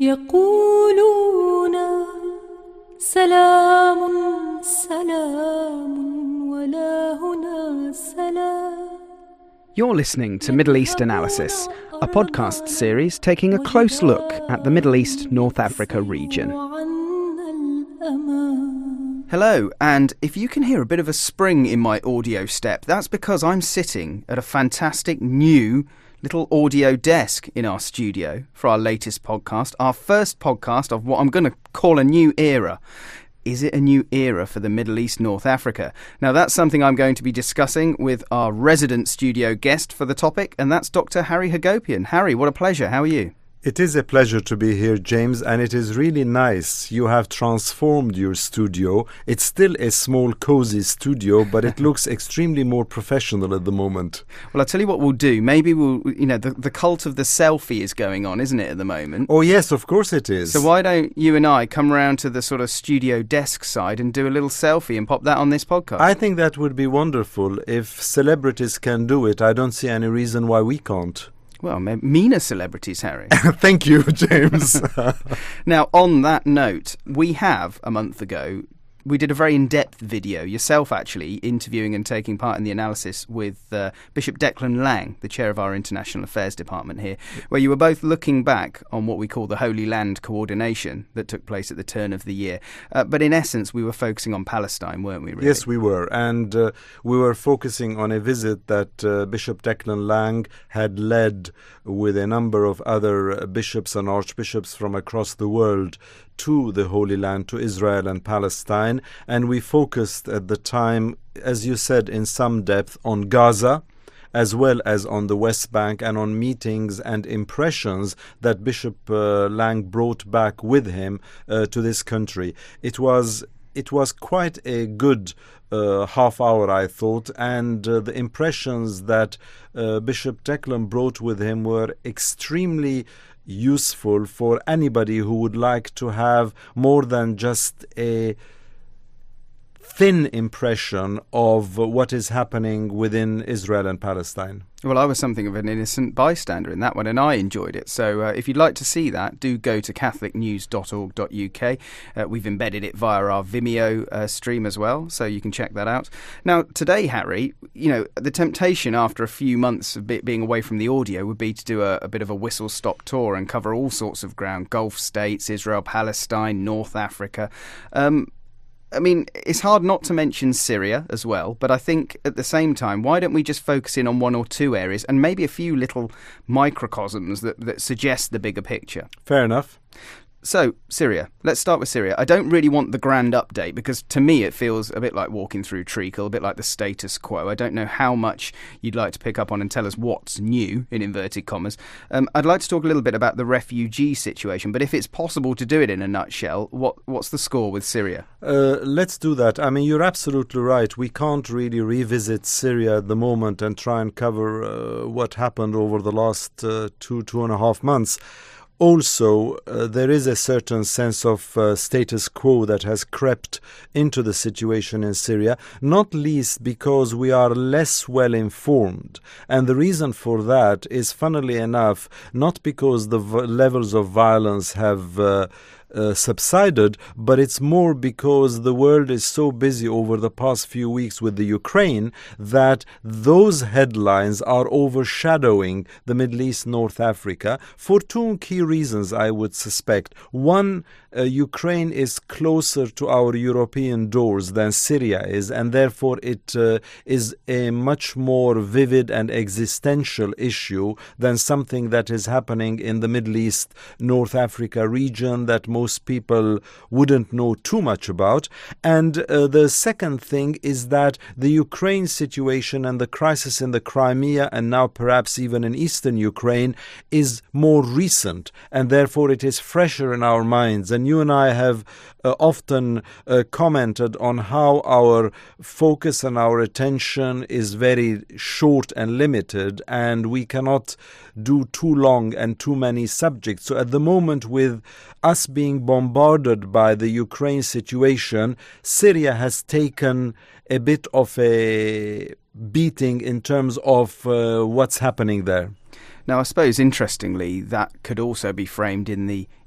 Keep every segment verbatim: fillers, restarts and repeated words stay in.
يقولون سلام سلام ولا هنا سلام. You're listening to Middle East Analysis, a podcast series taking a close look at the Middle East North Africa region. Hello, and if you can hear a bit of a spring in my audio step, that's because I'm sitting at a fantastic new little audio desk in our studio for our latest podcast, our first podcast of what I'm going to call a new era. Is it a new era for the Middle East North Africa? Now, that's something I'm going to be discussing with our resident studio guest for the topic, and that's Doctor Harry Hagopian. Harry, what a pleasure. How are you? It is a pleasure to be here, James, and it is really nice. You have transformed your studio. It's still a small, cozy studio, but it looks extremely more professional at the moment. Well, I'll tell you what we'll do. Maybe we'll, you know, the, the cult of the selfie is going on, isn't it, at the moment? Oh, yes, of course it is. So why don't you and I come around to the sort of studio desk side and do a little selfie and pop that on this podcast? I think that would be wonderful. If celebrities can do it, I don't see any reason why we can't. Well, meaner celebrities, Harry. Thank you, James. Now, on that note, we have, a month ago, we did a very in-depth video, yourself actually, interviewing and taking part in the analysis with uh, Bishop Declan Lang, the chair of our International Affairs Department here, where you were both looking back on what we call the Holy Land coordination that took place at the turn of the year. Uh, but in essence, we were focusing on Palestine, weren't we, really? Yes, we were. And uh, we were focusing on a visit that uh, Bishop Declan Lang had led with a number of other bishops and archbishops from across the world to the Holy Land, to Israel and Palestine. And we focused at the time, as you said, in some depth on Gaza, as well as on the West Bank, and on meetings and impressions that Bishop uh, Lang brought back with him uh, to this country. It was it was quite a good uh, half hour, I thought, and uh, the impressions that uh, Bishop Declan brought with him were extremely useful for anybody who would like to have more than just a thin impression of what is happening within Israel and Palestine. Well, I was something of an innocent bystander in that one, and I enjoyed it. So uh, if you'd like to see that, do go to catholic news dot org dot U K. Uh, we've embedded it via our Vimeo uh, stream as well, so you can check that out. Now, today, Harry, you know, the temptation after a few months of being away from the audio would be to do a, a bit of a whistle-stop tour and cover all sorts of ground: Gulf states, Israel, Palestine, North Africa. Um I mean, it's hard not to mention Syria as well, but I think at the same time, why don't we just focus in on one or two areas and maybe a few little microcosms that, that suggest the bigger picture? Fair enough. So, Syria. Let's start with Syria. I don't really want the grand update because to me it feels a bit like walking through treacle, a bit like the status quo. I don't know how much you'd like to pick up on and tell us what's new, in inverted commas. Um, I'd like to talk a little bit about the refugee situation, but if it's possible to do it in a nutshell, what what's the score with Syria? Uh, let's do that. I mean, you're absolutely right. We can't really revisit Syria at the moment and try and cover uh, what happened over the last uh, two, two and a half months. Also, uh, there is a certain sense of uh, status quo that has crept into the situation in Syria, not least because we are less well informed. And the reason for that is, funnily enough, not because the v- levels of violence have uh, Uh, subsided, but it's more because the world is so busy over the past few weeks with the Ukraine that those headlines are overshadowing the Middle East, North Africa, for two key reasons, I would suspect. One, uh, Ukraine is closer to our European doors than Syria is, and therefore it uh, is a much more vivid and existential issue than something that is happening in the Middle East, North Africa region that most Most people wouldn't know too much about. And uh, the second thing is that the Ukraine situation and the crisis in the Crimea, and now perhaps even in eastern Ukraine, is more recent, and therefore it is fresher in our minds. And you and I have uh, often uh, commented on how our focus and our attention is very short and limited, and we cannot do too long and too many subjects. So at the moment, with us being bombarded by the Ukraine situation, Syria has taken a bit of a beating in terms of uh, what's happening there. Now, I suppose, interestingly, that could also be framed in the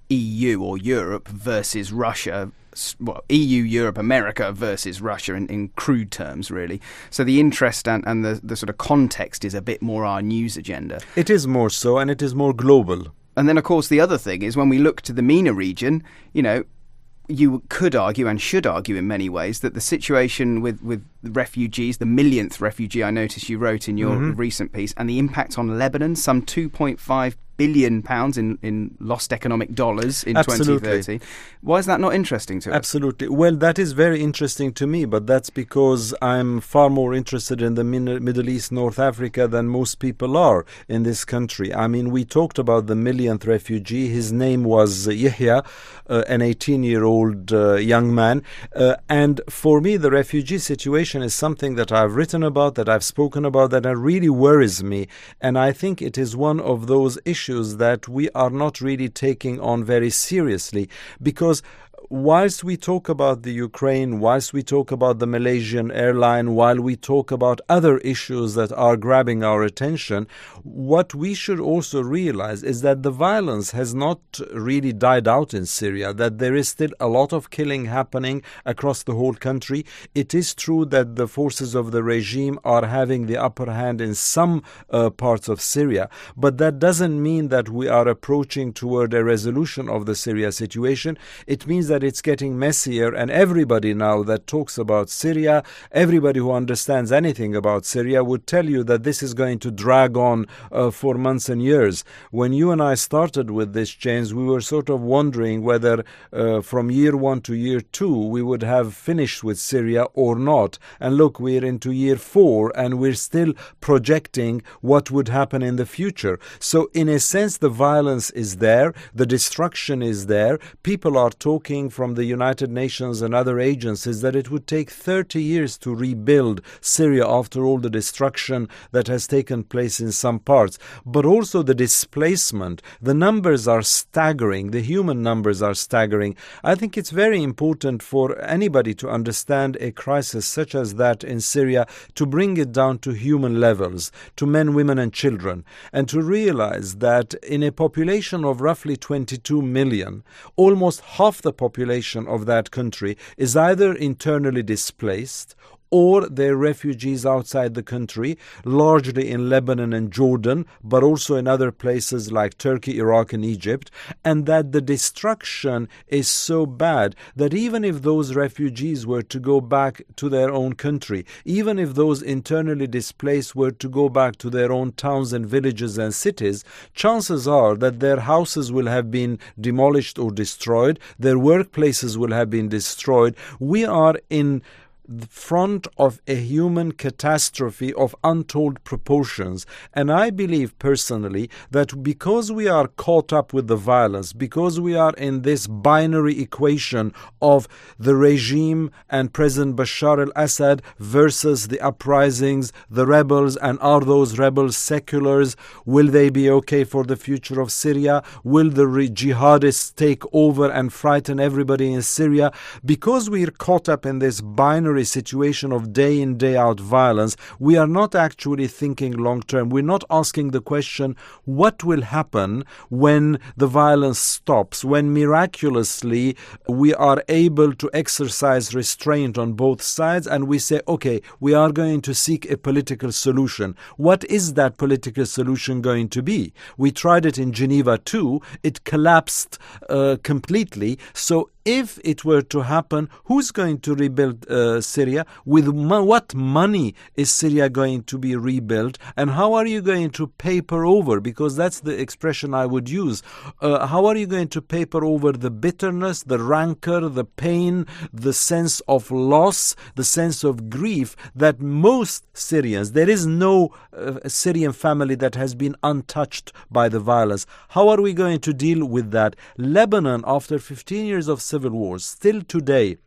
E U or Europe versus Russia, well, E U, Europe, America versus Russia in, in crude terms, really. So the interest and, and the, the sort of context is a bit more our news agenda. It is more so, and it is more global. And then, of course, the other thing is when we look to the MENA region, you know, you could argue and should argue in many ways that the situation with, with refugees, the millionth refugee I noticed you wrote in your mm-hmm. recent piece, and the impact on Lebanon, some two point five billion pounds in, in lost economic dollars in Absolutely. twenty thirteen. Why is that not interesting to us? Absolutely. Well, that is very interesting to me, but that's because I'm far more interested in the Min- Middle East, North Africa than most people are in this country. I mean, we talked about the millionth refugee. His name was uh, Yahya, uh, an eighteen-year-old uh, young man. Uh, and for me, the refugee situation is something that I've written about, that I've spoken about, that really worries me. And I think it is one of those issues that we are not really taking on very seriously, because whilst we talk about the Ukraine, whilst we talk about the Malaysian airline, while we talk about other issues that are grabbing our attention, what we should also realize is that the violence has not really died out in Syria, that there is still a lot of killing happening across the whole country. It is true that the forces of the regime are having the upper hand in some uh, parts of Syria, but that doesn't mean that we are approaching toward a resolution of the Syria situation. It means that it's getting messier, and everybody now that talks about Syria, everybody who understands anything about Syria would tell you that this is going to drag on uh, for months and years. When you and I started with this, James, we were sort of wondering whether uh, from year one to year two we would have finished with Syria or not. And look, we're into year four and we're still projecting what would happen in the future. So in a sense, the violence is there, the destruction is there. People are talking from the United Nations and other agencies that it would take thirty years to rebuild Syria after all the destruction that has taken place in some parts. But also the displacement. The numbers are staggering. The human numbers are staggering. I think it's very important for anybody to understand a crisis such as that in Syria, to bring it down to human levels, to men, women and children, and to realize that in a population of roughly twenty-two million, almost half the population population of that country is either internally displaced or they're refugees outside the country, largely in Lebanon and Jordan, but also in other places like Turkey, Iraq and Egypt, and that the destruction is so bad that even if those refugees were to go back to their own country, even if those internally displaced were to go back to their own towns and villages and cities, chances are that their houses will have been demolished or destroyed, their workplaces will have been destroyed. We are in the front of a human catastrophe of untold proportions. And I believe personally that because we are caught up with the violence, because we are in this binary equation of the regime and President Bashar al-Assad versus the uprisings, the rebels, and are those rebels seculars? Will they be okay for the future of Syria? Will the re- jihadists take over and frighten everybody in Syria? Because we are caught up in this binary situation of day in, day out violence, we are not actually thinking long term. We're not asking the question, what will happen when the violence stops, when miraculously we are able to exercise restraint on both sides and we say, okay, we are going to seek a political solution. What is that political solution going to be? We tried it in Geneva too. It collapsed uh, completely. So if it were to happen, who's going to rebuild uh, Syria? With mo- what money is Syria going to be rebuilt? And how are you going to paper over? Because that's the expression I would use. Uh, how are you going to paper over the bitterness, the rancor, the pain, the sense of loss, the sense of grief that most Syrians, there is no uh, Syrian family that has been untouched by the violence. How are we going to deal with that? Lebanon, after fifteen years of civil wars, still today,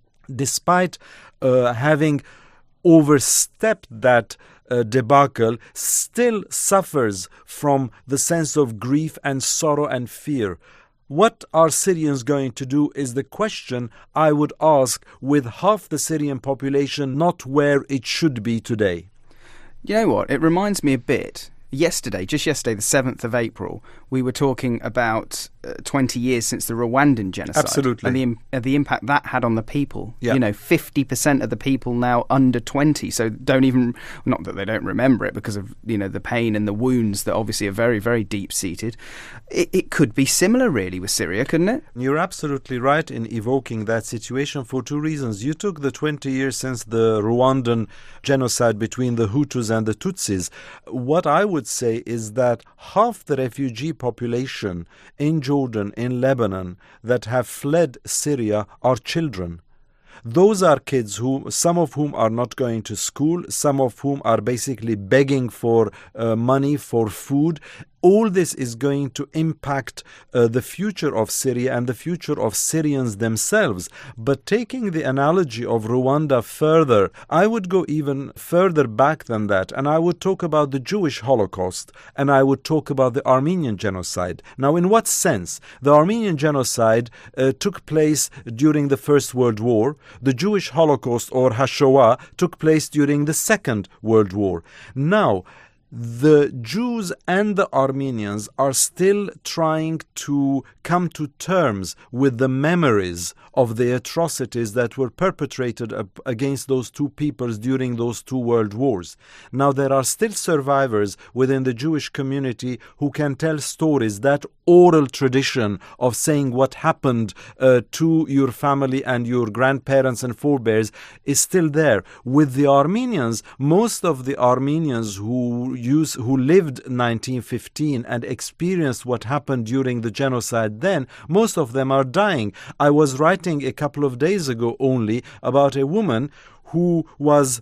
despite uh, having overstepped that uh, debacle, still suffers from the sense of grief and sorrow and fear. What are Syrians going to do is the question I would ask, with half the Syrian population not where it should be today. You know what? It reminds me a bit. Yesterday, just yesterday, the seventh of April, we were talking about twenty years since the Rwandan genocide. Absolutely. And the, im- uh, the impact that had on the people. Yeah. You know, fifty percent of the people now under twenty, so don't even, not that they don't remember it because of, you know, the pain and the wounds that obviously are very, very deep-seated. It, it could be similar, really, with Syria, couldn't it? You're absolutely right in evoking that situation for two reasons. You took the twenty years since the Rwandan genocide between the Hutus and the Tutsis. What I would say is that half the refugee population in Jordan, in Lebanon, that have fled Syria are children. Those are kids who, some of whom are not going to school, some of whom are basically begging for uh, money, for food. All this is going to impact uh, the future of Syria and the future of Syrians themselves. But taking the analogy of Rwanda further, I would go even further back than that, and I would talk about the Jewish Holocaust, and I would talk about the Armenian genocide. Now, in what sense? The Armenian genocide uh, took place during the First World War. The Jewish Holocaust, or Hashoah, took place during the Second World War. Now, the Jews and the Armenians are still trying to come to terms with the memories of the atrocities that were perpetrated against those two peoples during those two world wars. Now, there are still survivors within the Jewish community who can tell stories. That oral tradition of saying what happened uh, to your family and your grandparents and forebears is still there. With the Armenians, most of the Armenians who use, who lived nineteen fifteen and experienced what happened during the genocide then, most of them are dying. I was writing a couple of days ago only about a woman who was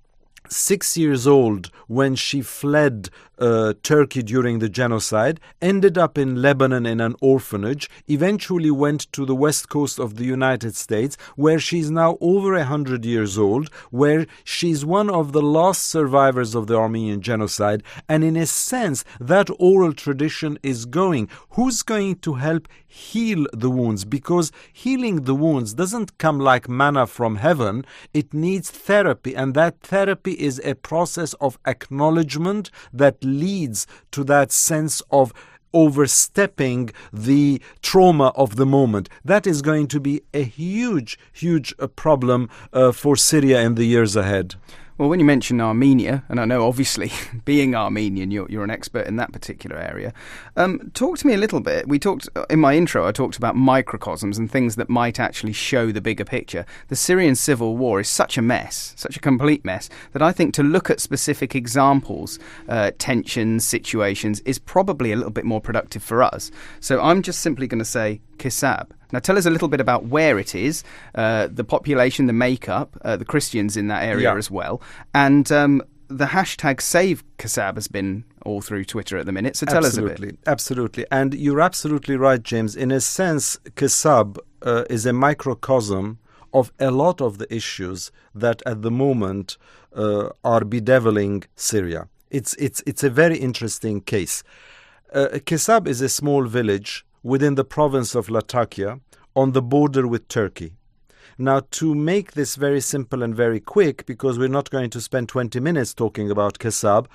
six years old when she fled uh, Turkey during the genocide, ended up in Lebanon in an orphanage, eventually went to the west coast of the United States, where she's now over a hundred years old, where she's one of the last survivors of the Armenian genocide, and in a sense, that oral tradition is going. Who's going to help heal the wounds? Because healing the wounds doesn't come like manna from heaven. It needs therapy, and that therapy is a process of acknowledgement that leads to that sense of overstepping the trauma of the moment. That is going to be a huge, huge uh, problem uh, for Syria in the years ahead. Well, when you mention Armenia, and I know obviously being Armenian, you're, you're an expert in that particular area, um, talk to me a little bit. We talked, in my intro, I talked about microcosms and things that might actually show the bigger picture. The Syrian civil war is such a mess, such a complete mess, that I think to look at specific examples, uh, tensions, situations, is probably a little bit more productive for us. So I'm just simply going to say Kisab. Now, tell us a little bit about where it is, uh, the population, the makeup, uh, the Christians in that area yeah. as well. And um, the hashtag Save Kisab has been all through Twitter at the minute. So tell absolutely, us a bit. Absolutely. And you're absolutely right, James. In a sense, Kisab uh, is a microcosm of a lot of the issues that at the moment uh, are bedeviling Syria. It's, it's, it's a very interesting case. Uh, Kisab is a small village within the province of Latakia on the border with Turkey. Now, to make this very simple and very quick, because we're not going to spend twenty minutes talking about Kisab,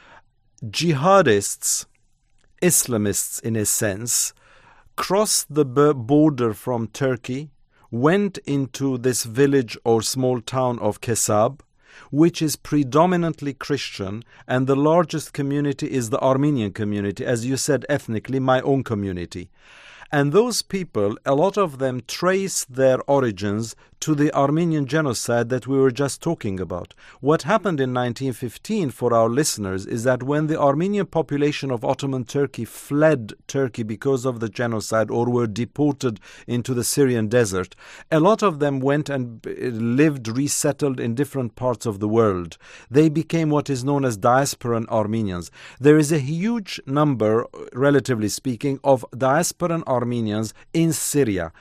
jihadists, Islamists in a sense, crossed the border from Turkey, went into this village or small town of Kisab, which is predominantly Christian, and the largest community is the Armenian community, as you said, ethnically, my own community. And those people, a lot of them trace their origins to the Armenian genocide that we were just talking about. What happened in nineteen fifteen, for our listeners, is that when the Armenian population of Ottoman Turkey fled Turkey because of the genocide or were deported into the Syrian desert, a lot of them went and lived, resettled in different parts of the world. They became what is known as diasporan Armenians. There is a huge number, relatively speaking, of diasporan Armenians in Syria.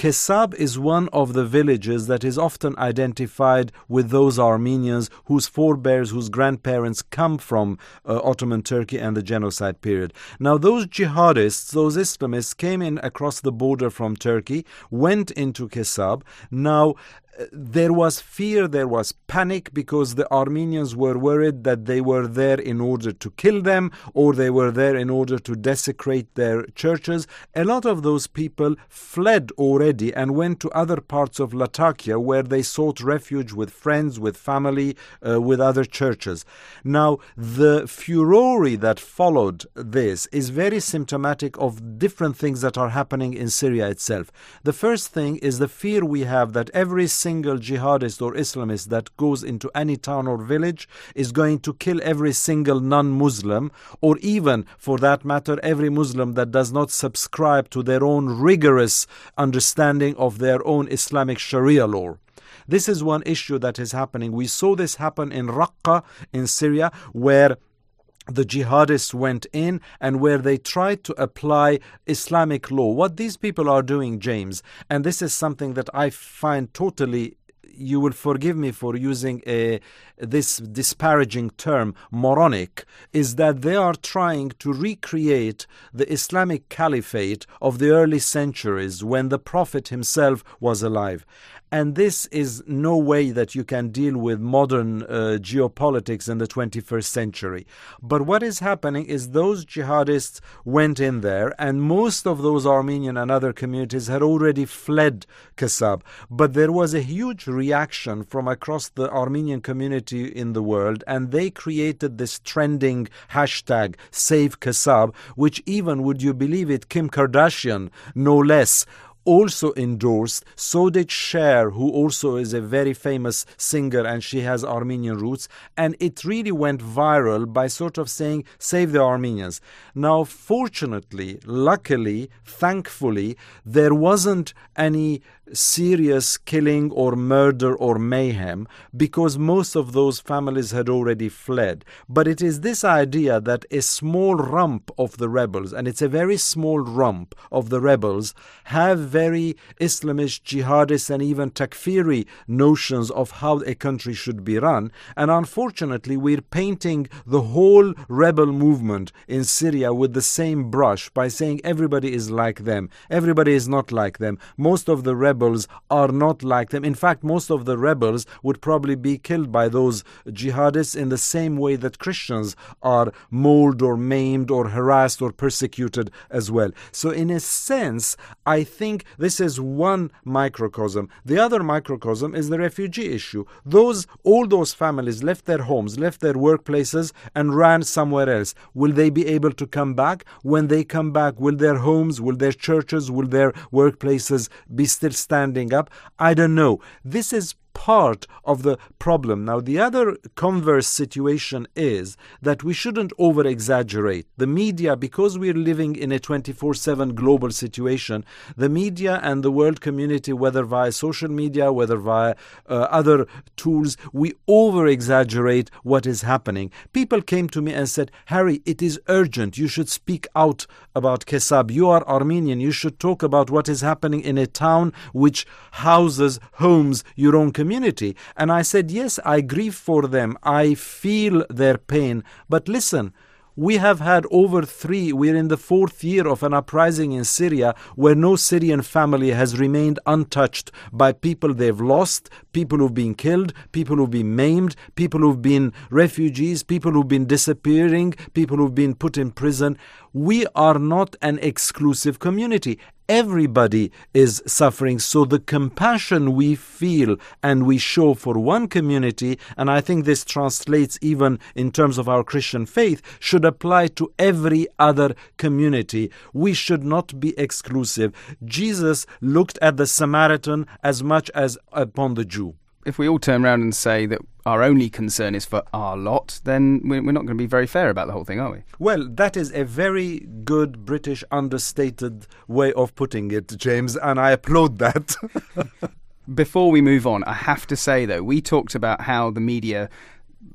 Kesab is one of the villages that is often identified with those Armenians whose forebears, whose grandparents come from uh, Ottoman Turkey and the genocide period. Now, those jihadists, those Islamists came in across the border from Turkey, went into Kesab. Now, there was fear, there was panic, because the Armenians were worried that they were there in order to kill them, or they were there in order to desecrate their churches. A lot of those people fled already and went to other parts of Latakia, where they sought refuge with friends, with family, uh, with other churches. Now, the furore that followed this is very symptomatic of different things that are happening in Syria itself. The first thing is the fear we have that every single jihadist or Islamist that goes into any town or village is going to kill every single non-Muslim, or even, for that matter, every Muslim that does not subscribe to their own rigorous understanding of their own Islamic Sharia law. This is one issue that is happening. We saw this happen in Raqqa in Syria, where the jihadists went in and where they tried to apply Islamic law. What these people are doing, James, and this is something that I find totally, you will forgive me for using a this disparaging term, moronic, is that they are trying to recreate the Islamic caliphate of the early centuries when the Prophet himself was alive. And this is no way that you can deal with modern uh, geopolitics in the twenty-first century. But what is happening is those jihadists went in there, and most of those Armenian and other communities had already fled Kesab. But there was a huge reaction from across the Armenian community in the world, and they created this trending hashtag, Save Kesab, which even, would you believe it, Kim Kardashian, no less, also endorsed. So did Cher, who also is a very famous singer, and she has Armenian roots. And it really went viral by sort of saying, save the Armenians. Now, fortunately, luckily, thankfully, there wasn't any serious killing or murder or mayhem, because most of those families had already fled. But it is this idea that a small rump of the rebels, and it's a very small rump of the rebels, have very Islamist, jihadist and even takfiri notions of how a country should be run. And unfortunately, we're painting the whole rebel movement in Syria with the same brush by saying everybody is like them. Everybody is not like them. Most of the rebels are not like them. In fact, most of the rebels would probably be killed by those jihadists in the same way that Christians are mauled or maimed or harassed or persecuted as well. So in a sense, I think this is one microcosm. The other microcosm is the refugee issue. Those, all those families left their homes, left their workplaces and ran somewhere else. Will they be able to come back? When they come back, will their homes, will their churches, will their workplaces be still standing up? I don't know. This is part of the problem. Now, the other converse situation is that we shouldn't over-exaggerate. The media, because we're living in a twenty-four seven global situation, the media and the world community, whether via social media, whether via uh, other tools, we over-exaggerate what is happening. People came to me and said, Harry, it is urgent. You should speak out about Kesab. You are Armenian. You should talk about what is happening in a town which houses, homes your own community. community. And I said, yes, I grieve for them. I feel their pain. But listen, we have had over three, we're in the fourth year of an uprising in Syria where no Syrian family has remained untouched by people they've lost, people who've been killed, people who've been maimed, people who've been refugees, people who've been disappearing, people who've been put in prison. We are not an exclusive community. Everybody is suffering. So the compassion we feel and we show for one community, and I think this translates even in terms of our Christian faith, should apply to every other community. We should not be exclusive. Jesus looked at the Samaritan as much as upon the Jew. If we all turn around and say that our only concern is for our lot, then we're not going to be very fair about the whole thing, are we? Well, that is a very good British understated way of putting it, James, and I applaud that. Before we move on, I have to say, though, we talked about how the media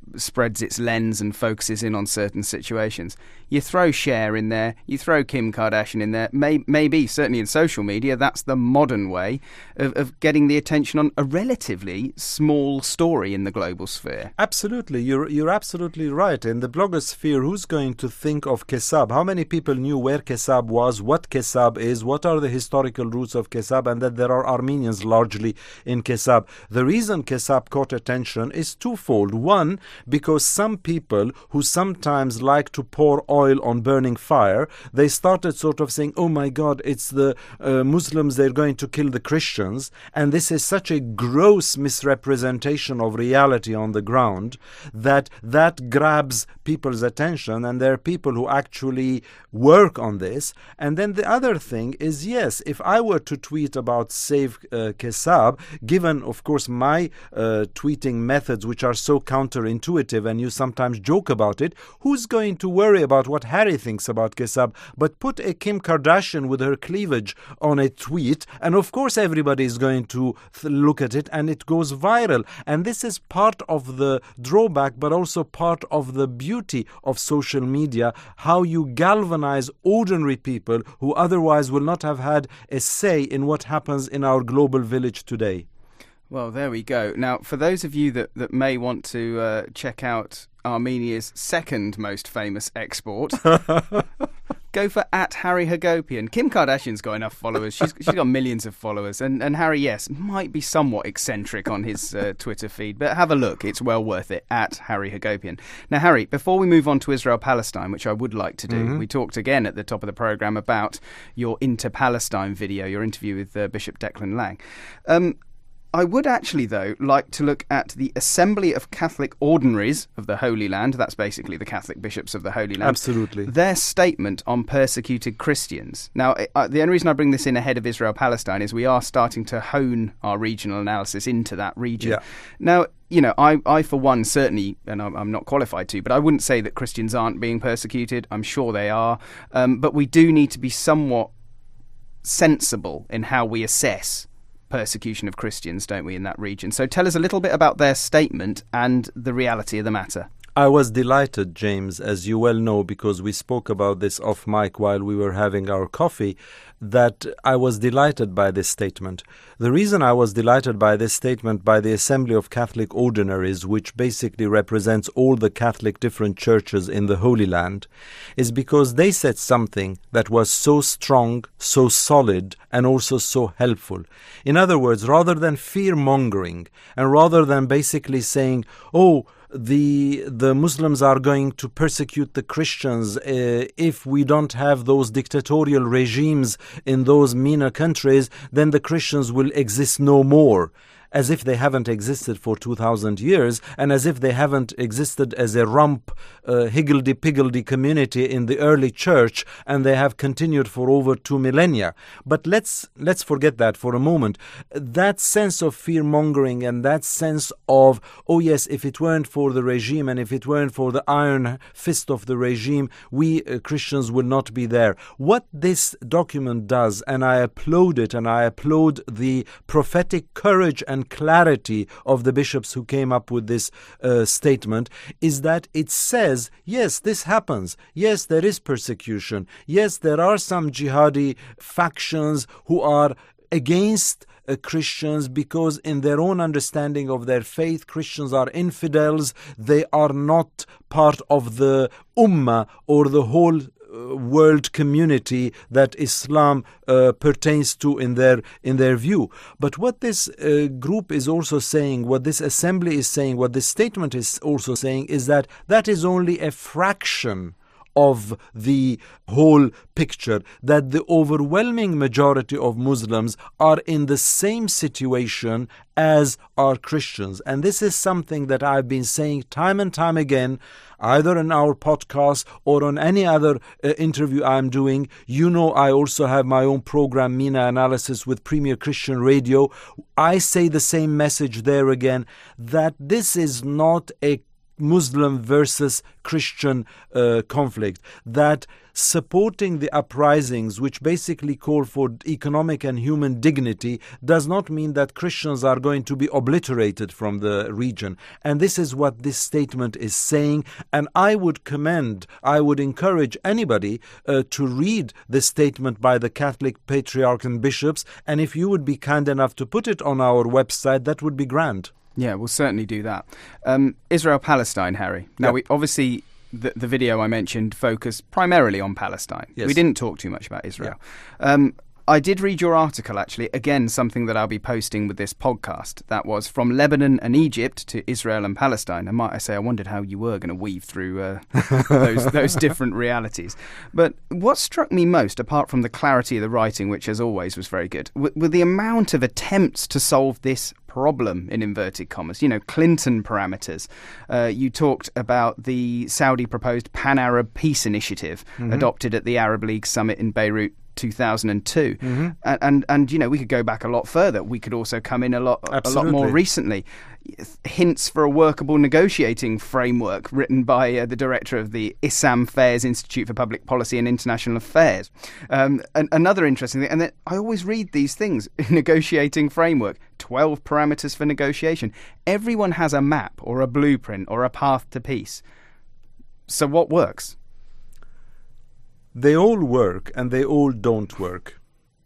spreads its lens and focuses in on certain situations. You throw Cher in there, you throw Kim Kardashian in there, may, maybe, certainly in social media, that's the modern way of, of getting the attention on a relatively small story in the global sphere. Absolutely, you're you're absolutely right. In the blogosphere, who's going to think of Kesab? How many people knew where Kesab was, what Kesab is, what are the historical roots of Kesab, and that there are Armenians largely in Kesab? The reason Kesab caught attention is twofold. One, because some people who sometimes like to pour oil on burning fire, they started sort of saying, oh my God, it's the uh, Muslims, they're going to kill the Christians. And this is such a gross misrepresentation of reality on the ground that that grabs people's attention, and there are people who actually work on this. And then the other thing is, yes, if I were to tweet about Save uh, Kesab, given, of course, my uh, tweeting methods, which are so counterintuitive, and you sometimes joke about it, who's going to worry about what Harry thinks about Kesab? But put a Kim Kardashian with her cleavage on a tweet, and of course everybody is going to th- look at it, and it goes viral. And this is part of the drawback, but also part of the beauty of social media, how you galvanize ordinary people who otherwise will not have had a say in what happens in our global village today. Well, there we go. Now, for those of you that, that may want to uh, check out Armenia's second most famous export, go for at Harry Hagopian. Kim Kardashian's got enough followers. She's she's got millions of followers. And, and Harry, yes, might be somewhat eccentric on his uh, Twitter feed, but have a look. It's well worth it, at Harry Hagopian. Now, Harry, before we move on to Israel-Palestine, which I would like to do, mm-hmm. we talked again at the top of the programme about your Inter-Palestine video, your interview with uh, Bishop Declan Lang. Um, I would actually, though, like to look at the Assembly of Catholic Ordinaries of the Holy Land. That's basically the Catholic bishops of the Holy Land. Absolutely. Their statement on persecuted Christians. Now, uh, the only reason I bring this in ahead of Israel-Palestine is we are starting to hone our regional analysis into that region. Yeah. Now, you know, I, I for one, certainly, and I'm, I'm not qualified to, but I wouldn't say that Christians aren't being persecuted. I'm sure they are. Um, but we do need to be somewhat sensible in how we assess persecution of Christians, don't we, in that region? So tell us a little bit about their statement and the reality of the matter. I was delighted, James, as you well know, because we spoke about this off mic while we were having our coffee, that I was delighted by this statement. The reason I was delighted by this statement by the Assembly of Catholic Ordinaries, which basically represents all the Catholic different churches in the Holy Land, is because they said something that was so strong, so solid, and also so helpful. In other words, rather than fear-mongering, and rather than basically saying, oh, the the Muslims are going to persecute the Christians uh, if we don't have those dictatorial regimes in those MENA countries, then the Christians will exist no more. As if they haven't existed for two thousand years, and as if they haven't existed as a rump, uh, higgledy-piggledy community in the early church, and they have continued for over two millennia. But let's let's forget that for a moment. That sense of fear-mongering and that sense of, oh yes, if it weren't for the regime and if it weren't for the iron fist of the regime, we uh, Christians would not be there. What this document does, and I applaud it, and I applaud the prophetic courage and and clarity of the bishops who came up with this uh, statement, is that it says, yes, this happens. Yes, there is persecution. Yes, there are some jihadi factions who are against uh, Christians because in their own understanding of their faith, Christians are infidels. They are not part of the ummah or the whole world community that Islam uh, pertains to in their in their view. But what this uh, group is also saying, what this assembly is saying, what this statement is also saying, is that that is only a fraction of the whole picture, that the overwhelming majority of Muslims are in the same situation as are Christians. And this is something that I've been saying time and time again, either in our podcast or on any other uh, interview I'm doing. You know, I also have my own program, MENA Analysis, with Premier Christian Radio. I say the same message there again, that this is not a Muslim versus Christian uh, conflict, that supporting the uprisings, which basically call for economic and human dignity, does not mean that Christians are going to be obliterated from the region. And this is what this statement is saying. And I would commend, I would encourage anybody uh, to read this statement by the Catholic Patriarchs and Bishops. And if you would be kind enough to put it on our website, that would be grand. Yeah, we'll certainly do that. Um, Israel-Palestine, Harry. Now, yeah. we obviously... The, the video I mentioned focused primarily on Palestine. Yes. We didn't talk too much about Israel. Yeah. Um, I did read your article, actually, again, something that I'll be posting with this podcast. That was From Lebanon and Egypt to Israel and Palestine. And might I say, I wondered how you were going to weave through uh, those, those different realities. But what struck me most, apart from the clarity of the writing, which as always was very good, were, were the amount of attempts to solve this problem, in inverted commas, you know, Clinton parameters. Uh, you talked about the Saudi proposed Pan-Arab Peace Initiative mm-hmm. adopted at the Arab League summit in Beirut two thousand two. Mm-hmm. And, and, and, you know, we could go back a lot further. We could also come in a lot, Absolutely. a lot more recently. Hints for a workable negotiating framework written by uh, the director of the Issam Fairs Institute for Public Policy and International Affairs. Um, and another interesting thing, and then I always read these things, negotiating framework, twelve parameters for negotiation. Everyone has a map or a blueprint or a path to peace. So what works? They all work and they all don't work.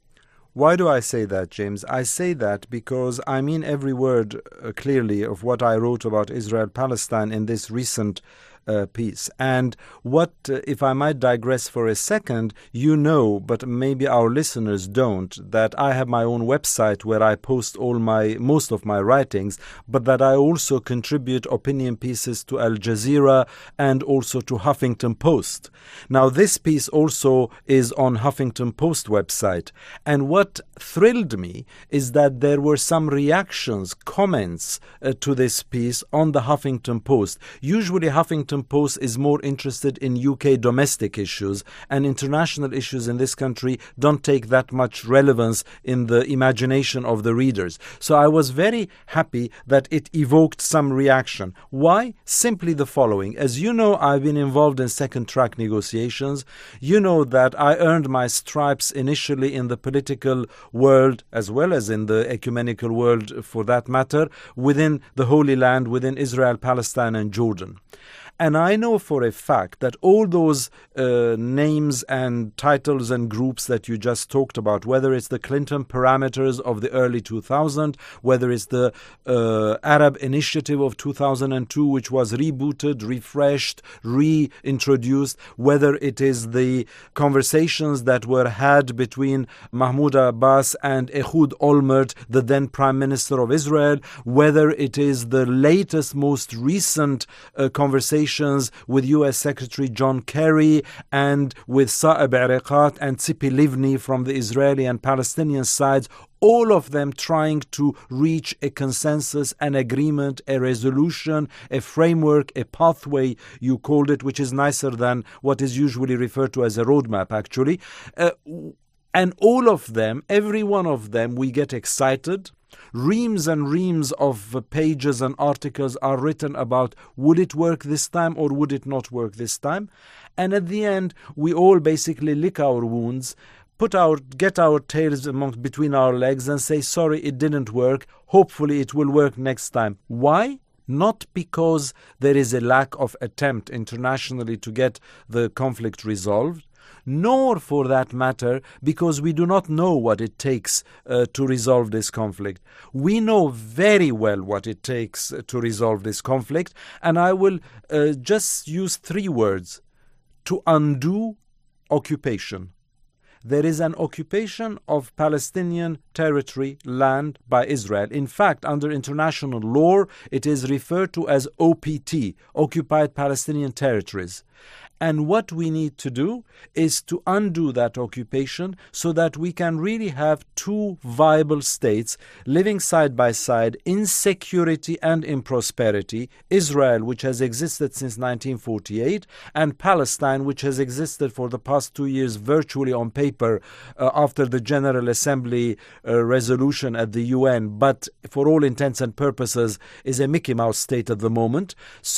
Why do I say that, James? I say that because I mean every word uh, clearly of what I wrote about Israel-Palestine in this recent uh, piece. And what, uh, if I might digress for a second, you know, but maybe our listeners don't, that I have my own website where I post all my, most of my writings, but that I also contribute opinion pieces to Al Jazeera and also to Huffington Post. Now, this piece also is on Huffington Post website. And what thrilled me is that there were some reactions, comments uh, to this piece on the Huffington Post. Usually Huffington Post is more interested in U K domestic issues, and international issues in this country don't take that much relevance in the imagination of the readers. So I was very happy that it evoked some reaction. Why? Simply the following. As you know, I've been involved in second track negotiations. You know that I earned my stripes initially in the political world as well as in the ecumenical world, for that matter, within the Holy Land, within Israel, Palestine and Jordan. And I know for a fact that all those uh, names and titles and groups that you just talked about, whether it's the Clinton parameters of the early two thousands, whether it's the uh, Arab Initiative of two thousand two, which was rebooted, refreshed, reintroduced, whether it is the conversations that were had between Mahmoud Abbas and Ehud Olmert, the then Prime Minister of Israel, whether it is the latest, most recent uh, conversation with U S Secretary John Kerry and with Saeb Erekat and Tzipi Livni from the Israeli and Palestinian sides, all of them trying to reach a consensus, an agreement, a resolution, a framework, a pathway, you called it, which is nicer than what is usually referred to as a roadmap, actually. Uh, and all of them, every one of them, we get excited. Reams and reams of uh, pages and articles are written about would it work this time or would it not work this time. And at the end, we all basically lick our wounds, put our, get our tails among, between our legs and say, sorry, it didn't work. Hopefully it will work next time. Why? Not because there is a lack of attempt internationally to get the conflict resolved, nor for that matter because we do not know what it takes uh, to resolve this conflict. We know very well what it takes to resolve this conflict, and I will uh, just use three words: to undo occupation. There is an occupation of Palestinian territory, land, by Israel. In fact, under international law, it is referred to as O P T, Occupied Palestinian Territories. And what we need to do is to undo that occupation so that we can really have two viable states living side by side in security and in prosperity. Israel, which has existed since nineteen forty-eight, and Palestine, which has existed for the past two years virtually on paper uh, after the General Assembly uh, resolution at the U N, but for all intents and purposes is a Mickey Mouse state at the moment. So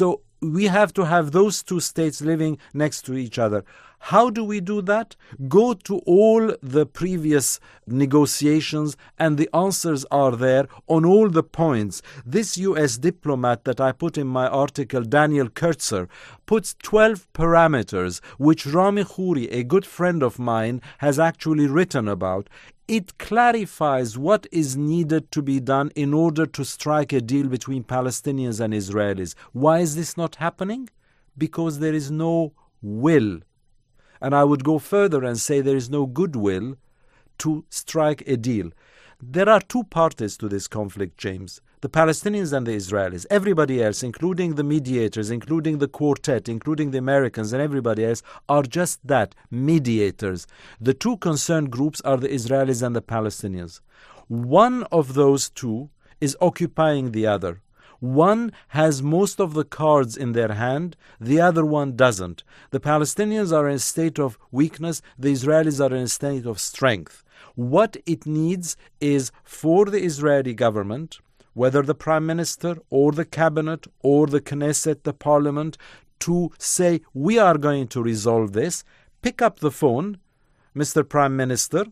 we have to have those two states living next to each other. How do we do that? Go to all the previous negotiations and the answers are there on all the points. This U S diplomat that I put in my article, Daniel Kurtzer, puts twelve parameters which Rami Khouri, a good friend of mine, has actually written about. It clarifies what is needed to be done in order to strike a deal between Palestinians and Israelis. Why is this not happening? Because there is no will. And I would go further and say there is no goodwill to strike a deal. There are two parties to this conflict, James. The Palestinians and the Israelis. Everybody else, including the mediators, including the quartet, including the Americans and everybody else, are just that, mediators. The two concerned groups are the Israelis and the Palestinians. One of those two is occupying the other. One has most of the cards in their hand, the other one doesn't. The Palestinians are in a state of weakness, the Israelis are in a state of strength. What it needs is for the Israeli government, whether the Prime Minister or the Cabinet or the Knesset, the Parliament, to say, we are going to resolve this, pick up the phone, Mister Prime Minister,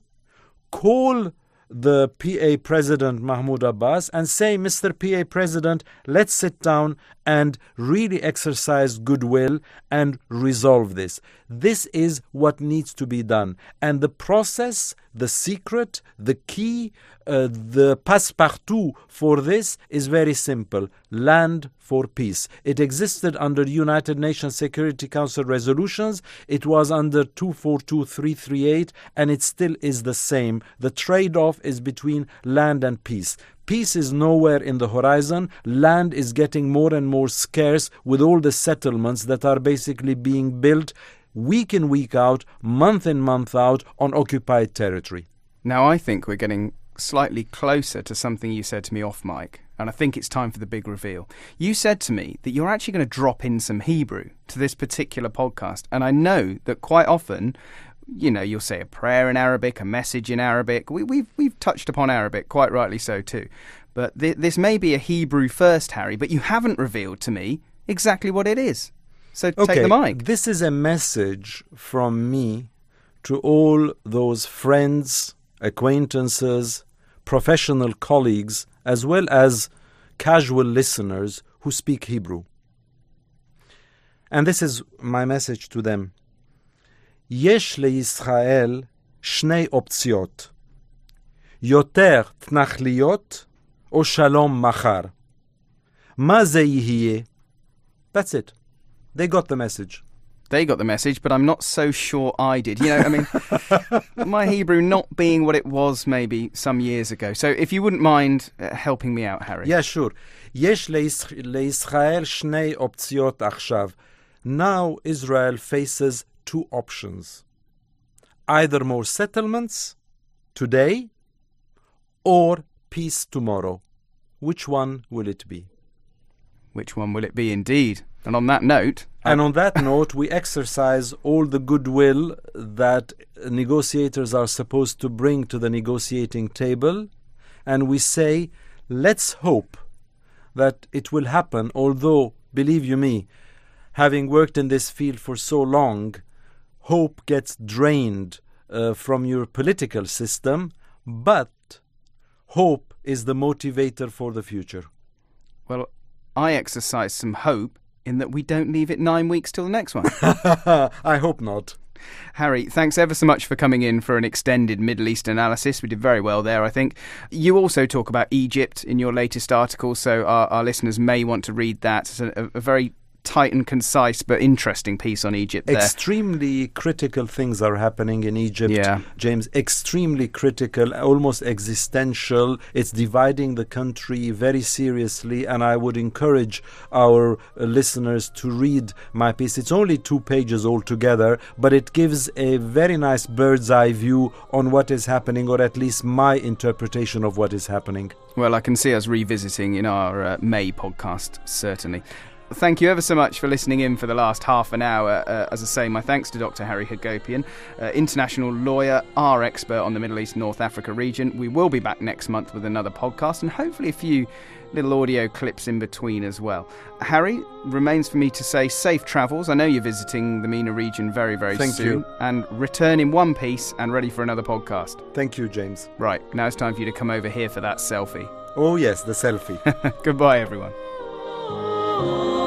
call the P A President Mahmoud Abbas and say, Mister P A President, let's sit down and really exercise goodwill and resolve this. This is what needs to be done. And the process, the secret, the key, uh, the passe-partout for this is very simple. Land for peace. It existed under United Nations Security Council resolutions. It was under two forty-two three thirty-eight and it still is the same. The trade-off is between land and peace. Peace is nowhere in the horizon. Land is getting more and more scarce with all the settlements that are basically being built week in, week out, month in, month out on occupied territory. Now, I think we're getting slightly closer to something you said to me off mic, and I think it's time for the big reveal. You said to me that you're actually going to drop in some Hebrew to this particular podcast, and I know that quite often, you know, you'll say a prayer in Arabic, a message in Arabic. We, we've we've touched upon Arabic, quite rightly so too. But th- this may be a Hebrew first, Harry, but you haven't revealed to me exactly what it is. So okay, take the mic. This is a message from me to all those friends, acquaintances, professional colleagues, as well as casual listeners who speak Hebrew. And this is my message to them. יש לישראל שני אופציות, יותר תנחליות או שלום מחר. מה זה יהיה? That's it. They got the message. They got the message, but I'm not so sure I did. You know, I mean, my Hebrew not being what it was maybe some years ago. So if you wouldn't mind uh, helping me out, Harry. Yeah, sure. יש לישראל שני אופציות עכשיו. Now Israel faces two options. Either more settlements today or peace tomorrow. Which one will it be? Which one will it be indeed? And on that note... And on that note, we exercise all the goodwill that negotiators are supposed to bring to the negotiating table. And we say, let's hope that it will happen, although, believe you me, having worked in this field for so long, hope gets drained uh, from your political system, but hope is the motivator for the future. Well, I exercise some hope in that we don't leave it nine weeks till the next one. I hope not. Harry, thanks ever so much for coming in for an extended Middle East analysis. We did very well there, I think. You also talk about Egypt in your latest article, so our, our listeners may want to read that. It's a, a very tight and concise but interesting piece on Egypt there. Extremely critical things are happening in Egypt, yeah. James. Extremely critical, almost existential. It's dividing the country very seriously, and I would encourage our uh, listeners to read my piece. It's only two pages altogether, but it gives a very nice bird's eye view on what is happening, or at least my interpretation of what is happening. Well, I can see us revisiting in our uh, May podcast, certainly. thank you ever so much for listening in for the last half an hour. Uh, as I say, my thanks to Doctor Harry Hagopian, uh, international lawyer, our expert on the Middle East North Africa region. We will be back next month with another podcast and hopefully a few little audio clips in between as well. Harry, remains for me to say safe travels. I know you're visiting the MENA region very, very Thank soon. you. And return in one piece and ready for another podcast. Thank you, James. Right, now it's time for you to come over here for that selfie. Oh yes, the selfie. Goodbye, everyone. Oh